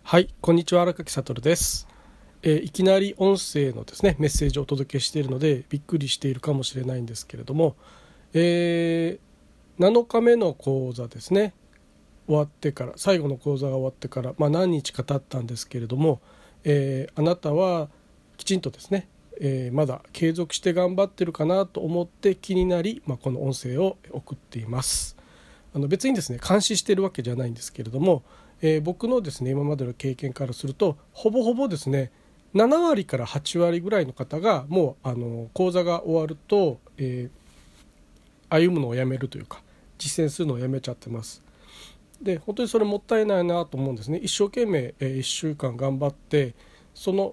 はい、こんにちは。荒垣悟です。いきなり音声のですねメッセージをお届けしているのでびっくりしているかもしれないんですけれども、7日目の講座ですね終わってから最後の講座が終わってから、何日か経ったんですけれども、あなたはきちんとですね、まだ継続して頑張ってるかなと思って気になり、この音声を送っています。別にですね監視しているわけじゃないんですけれども、僕のですね今までの経験からするとほぼほぼですね7割から8割ぐらいの方がもう講座が終わると、歩むのをやめるというか実践するのをやめちゃってます。で本当にそれもったいないなと思うんですね。一生懸命、1週間頑張ってその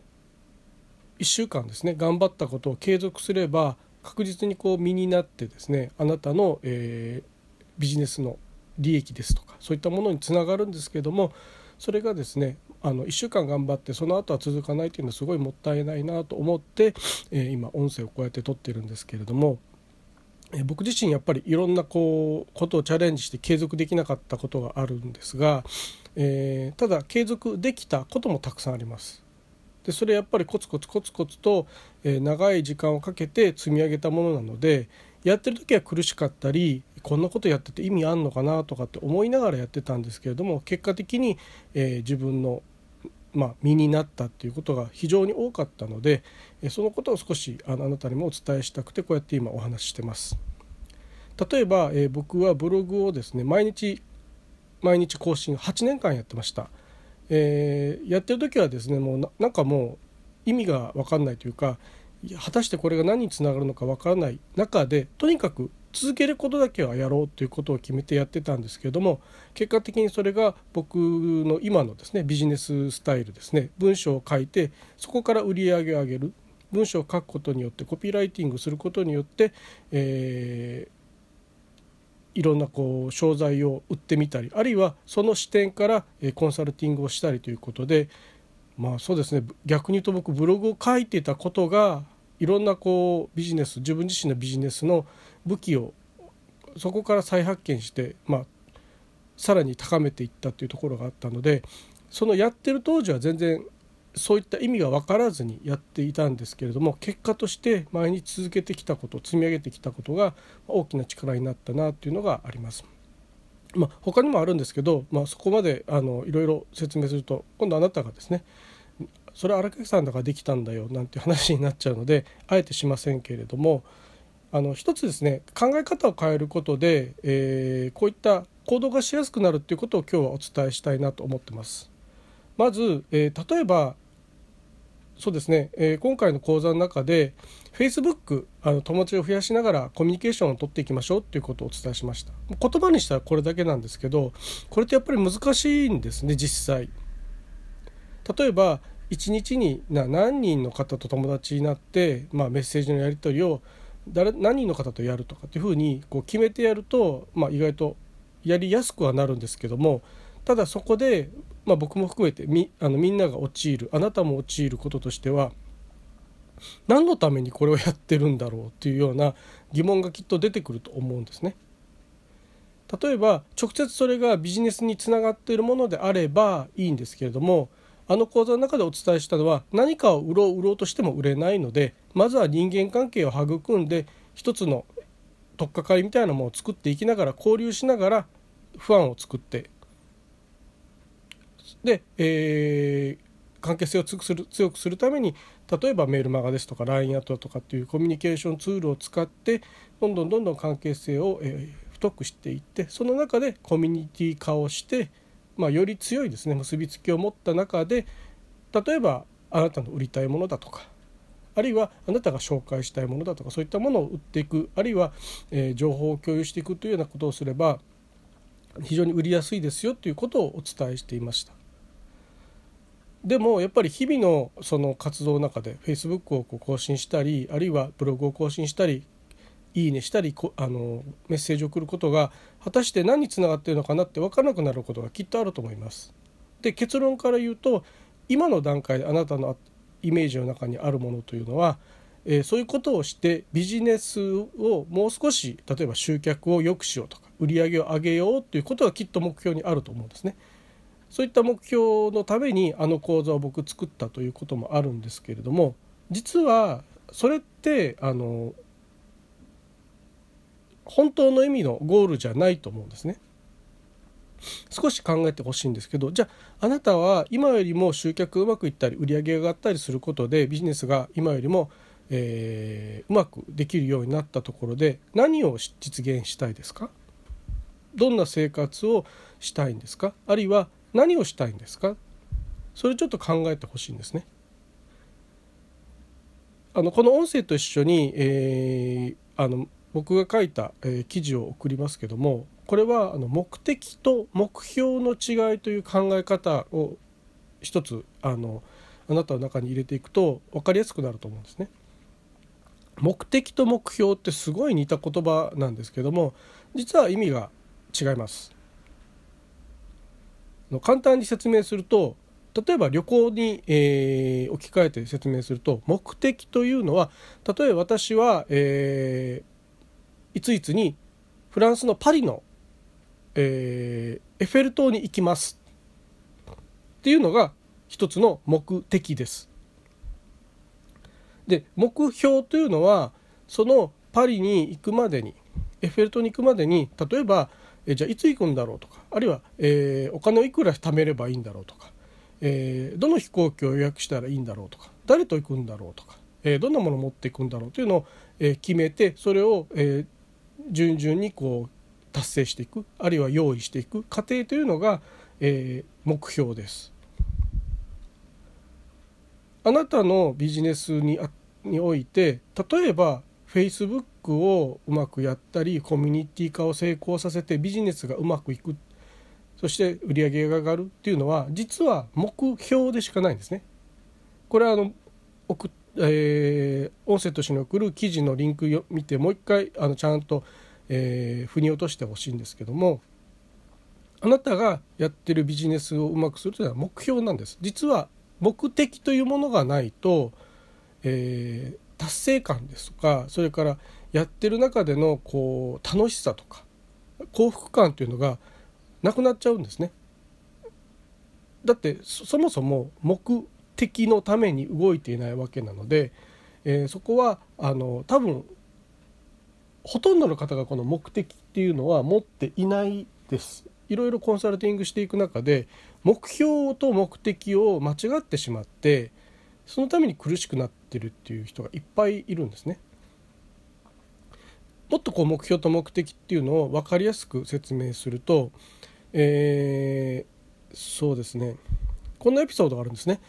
1週間ですね頑張ったことを継続すれば確実に身になってですねあなたの、ビジネスの利益ですとかそういったものにつながるんですけれども、それがですね1週間頑張ってその後は続かないというのはすごいもったいないなと思って、今音声をこうやって撮っているんですけれども、僕自身やっぱりいろんなことをチャレンジして継続できなかったことがあるんですが、ただ継続できたこともたくさんあります。でそれやっぱりコツコツコツコツと、長い時間をかけて積み上げたものなので、やってる時は苦しかったりこんなことやってて意味あんのかなとかって思いながらやってたんですけれども、結果的に、自分の、身になったっていうことが非常に多かったので、そのことを少しあなたにもお伝えしたくてこうやって今お話ししてます。例えば、僕はブログをですね毎日更新8年間やってました。やってる時はですねもうなんかもう意味が分かんないというか、果たしてこれが何につながるのか分からない中でとにかく続けることだけはやろうということを決めてやってたんですけれども、結果的にそれが僕の今のですねビジネススタイルですね。文章を書いてそこから売り上げを上げる、文章を書くことによってコピーライティングすることによって、いろんな商材を売ってみたり、あるいはその視点からコンサルティングをしたりということで、そうですね、逆に言うと僕ブログを書いていたことがいろんなビジネス、自分自身のビジネスの武器をそこから再発見して、さらに高めていったというところがあったので、そのやってる当時は全然そういった意味が分からずにやっていたんですけれども、結果として毎日続けてきたこと、積み上げてきたことが大きな力になったなというのがあります。他にもあるんですけど、そこまでいろいろ説明すると今度あなたがですねそれは荒垣さんだからできたんだよなんて話になっちゃうのであえてしませんけれども、一つですね考え方を変えることで、こういった行動がしやすくなるということを今日はお伝えしたいなと思ってます。まず、例えばそうですね、今回の講座の中で Facebook 友達を増やしながらコミュニケーションを取っていきましょうということをお伝えしました。言葉にしたらこれだけなんですけど、これってやっぱり難しいんですね実際。例えば1日に何人の方と友達になって、メッセージのやり取りを何人の方とやるとかっていうふうに決めてやると、意外とやりやすくはなるんですけども、ただそこで、僕も含めてみんなが陥る、あなたも陥ることとしては、何のためにこれをやってるんだろうっていうような疑問がきっと出てくると思うんですね。例えば直接それがビジネスにつながっているものであればいいんですけれども、講座の中でお伝えしたのは何かを売ろうとしても売れないので、まずは人間関係を育んで一つの取っかかりみたいなものを作っていきながら交流しながらファンを作って、で、関係性を強くするために例えばメールマガですとか LINE アットとかっていうコミュニケーションツールを使ってどんどん関係性を太くしていって、その中でコミュニティ化をして、より強いですね結びつきを持った中で、例えばあなたの売りたいものだとか、あるいはあなたが紹介したいものだとか、そういったものを売っていく、あるいは、情報を共有していくというようなことをすれば非常に売りやすいですよということをお伝えしていました。でもやっぱり日々のその活動の中で Facebook を更新したり、あるいはブログを更新したり、いいねしたりメッセージを送ることが果たして何につながっているのかなって分からなくなることがきっとあると思います。で結論から言うと、今の段階であなたのイメージの中にあるものというのは、そういうことをしてビジネスをもう少し、例えば集客を良くしようとか売り上げを上げようということがきっと目標にあると思うんですね。 そういった目標のために講座を僕作ったということもあるんですけれども、実はそれって本当の意味のゴールじゃないと思うんですね。少し考えてほしいんですけど、じゃああなたは今よりも集客がうまくいったり売り上げが上がったりすることでビジネスが今よりも、うまくできるようになったところで何を実現したいですか？どんな生活をしたいんですか？あるいは何をしたいんですか？それちょっと考えてほしいんですね。この音声と一緒に、僕が書いた、記事を送りますけども、これは目的と目標の違いという考え方を一つあなたの中に入れていくと分かりやすくなると思うんですね。目的と目標ってすごい似た言葉なんですけども、実は意味が違います。簡単に説明すると、例えば旅行に、置き換えて説明すると、目的というのは、例えば私は、いついつにフランスのパリの、エッフェル塔に行きますっていうのが一つの目的です。で、目標というのはそのパリに行くまでに、エッフェル塔に行くまでに、例えばじゃあいつ行くんだろうとか、あるいは、お金をいくら貯めればいいんだろうとか、どの飛行機を予約したらいいんだろうとか、誰と行くんだろうとか、どんなものを持っていくんだろうというのを、決めて、それを、順々にこう達成していく、あるいは用意していく過程というのが、目標です。あなたのビジネスにおいて、例えば Facebook をうまくやったり、コミュニティ化を成功させてビジネスがうまくいく、そして売り上げが上がるっていうのは実は目標でしかないんですね。これは音声として送る記事のリンクを見てもう一回ちゃんと、腑に落としてほしいんですけども、あなたがやってるビジネスをうまくするというのは目標なんです。実は目的というものがないと、達成感ですとか、それからやってる中でのこう楽しさとか幸福感というのがなくなっちゃうんですね。だってそもそも目的のために動いていないわけなので、そこは多分ほとんどの方がこの目的っていうのは持っていないです。いろいろコンサルティングしていく中で目標と目的を間違ってしまって、そのために苦しくなってるっていう人がいっぱいいるんですね。もっとこう目標と目的っていうのを分かりやすく説明すると、そうですね、こんなエピソードがあるんですね。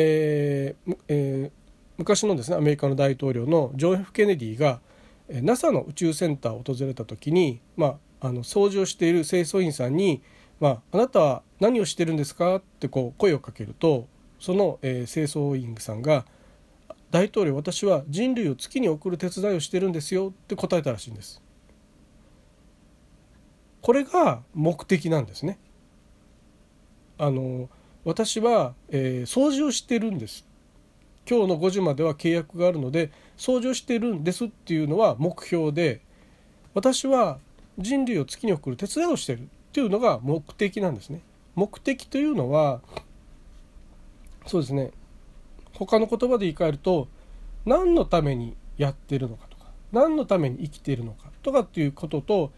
昔のですねアメリカの大統領のジョン・ F ・ケネディが NASA の宇宙センターを訪れた時に、掃除をしている清掃員さんに、あなたは何をしてるんですかってこう声をかけると、その、清掃員さんが、大統領、私は人類を月に送る手伝いをしてるんですよって答えたらしいんです。これが目的なんですね。私は、掃除をしてるんです、今日の5時までは契約があるので掃除をしてるんですっていうのは目標で、私は人類を月に送る手伝いをしてるっていうのが目的なんですね。目的というのはそうですね、他の言葉で言い換えると、何のためにやってるのかとか、何のために生きているのかとかっていうことと、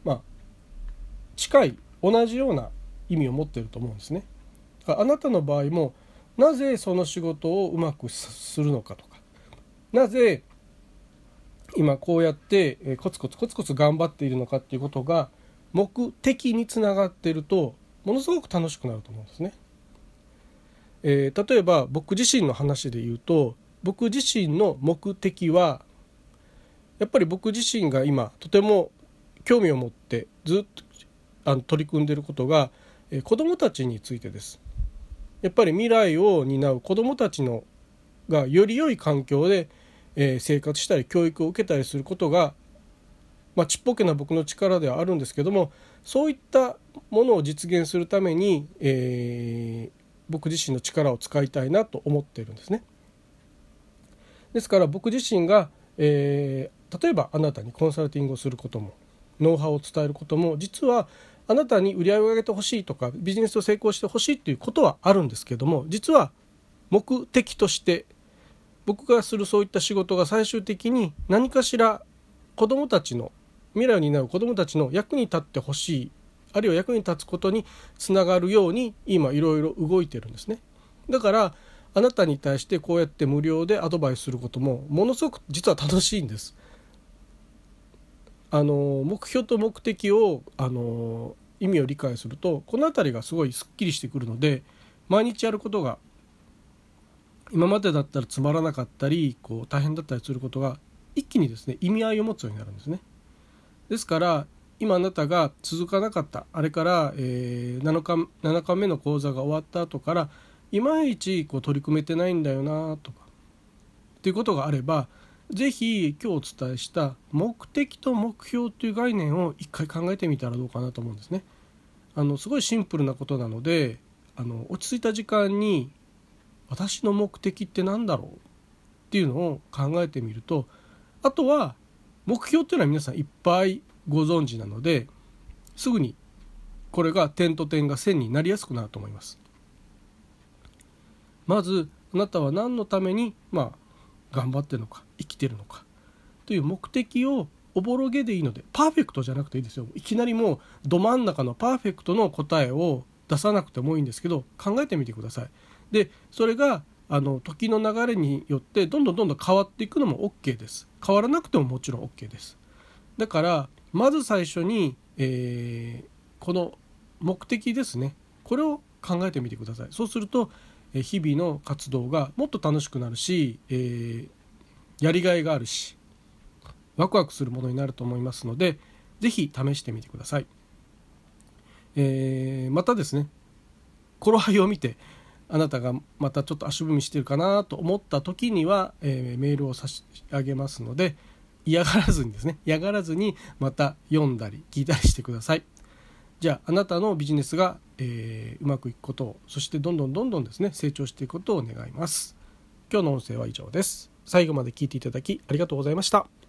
近い同じような意味を持っていると思うんですね。あなたの場合もなぜその仕事をうまくするのかとか、なぜ今こうやってコツコツ頑張っているのかっていうことが目的につながっているとものすごく楽しくなると思うんですね。例えば僕自身の話で言うと、僕自身の目的はやっぱり僕自身が今とても興味を持ってずっと取り組んでいることが、子どもたちについてです。やっぱり未来を担う子どもたちのがより良い環境で、生活したり教育を受けたりすることが、ちっぽけな僕の力ではあるんですけども、そういったものを実現するために、僕自身の力を使いたいなと思っているんですね。ですから僕自身が、例えばあなたにコンサルティングをすることもノウハウを伝えることも、実はあなたに売り上げを上げてほしいとかビジネスを成功してほしいということはあるんですけども、実は目的として僕がするそういった仕事が最終的に何かしら子どもたちの未来を担う子どもたちの役に立ってほしい、あるいは役に立つことにつながるように今いろいろ動いてるんですね。だからあなたに対してこうやって無料でアドバイスすることもものすごく実は楽しいんです。目標と目的を意味を理解するとこのあたりがすごいすっきりしてくるので、毎日やることが今までだったらつまらなかったり大変だったりすることが一気にですね意味合いを持つようになるんですね。ですから今あなたが続かなかったあれから、7日目の講座が終わった後からいまいち取り組めてないんだよなとかっていうことがあれば、ぜひ今日お伝えした目的と目標という概念を一回考えてみたらどうかなと思うんですね。すごいシンプルなことなので落ち着いた時間に私の目的って何だろうっていうのを考えてみると、あとは目標っていうのは皆さんいっぱいご存知なのですぐにこれが点と点が線になりやすくなると思います。まずあなたは何のために頑張ってるのか生きてるのかという目的をおぼろげでいいので、パーフェクトじゃなくていいですよ。いきなりもうど真ん中のパーフェクトの答えを出さなくてもいいんですけど、考えてみてください。でそれが時の流れによってどんどん変わっていくのも OK です。変わらなくてももちろん OK です。だからまず最初に、この目的ですね、これを考えてみてください。そうすると日々の活動がもっと楽しくなるし、やりがいがあるしワクワクするものになると思いますので、ぜひ試してみてください。またですね、頃合いを見てあなたがまたちょっと足踏みしてるかなと思った時には、メールを差し上げますので、嫌がらずにまた読んだり聞いたりしてください。じゃああなたのビジネスが、うまくいくことを、そしてどんどんですね成長していくことを願います。今日の音声は以上です。最後まで聞いていただきありがとうございました。